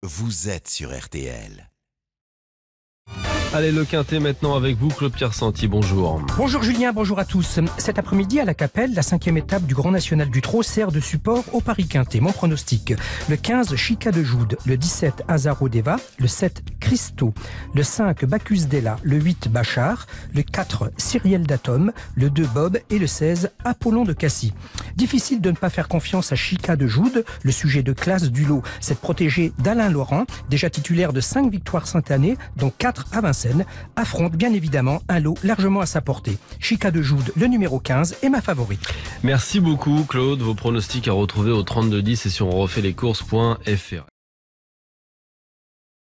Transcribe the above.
vous êtes sur RTL. Allez, le Quintet maintenant avec vous, Claude-Pierre Santi, bonjour. Bonjour Julien, bonjour à tous. Cet après-midi à la Capelle, la 5e étape du Grand National du Trot sert de support au Paris Quintet. Mon pronostic: le 15, Chica de Joude, le 17, Azaro Deva, le 7, Christo, le 5, Bacchus Della, le 8, Bachar, le 4, Cyriel d'Atom, le 2, Bob et le 16, Apollon de Cassis. Difficile de ne pas faire confiance à Chica de Joude, le sujet de classe du lot. Cette protégée d'Alain Laurent, déjà titulaire de 5 victoires cette année, dont 4 à Vincennes, affronte bien évidemment un lot largement à sa portée. Chica de Joude, le numéro 15, est ma favorite. Merci beaucoup, Claude. Vos pronostics à retrouver au 3210 et sur onrefaitleskourses.fr.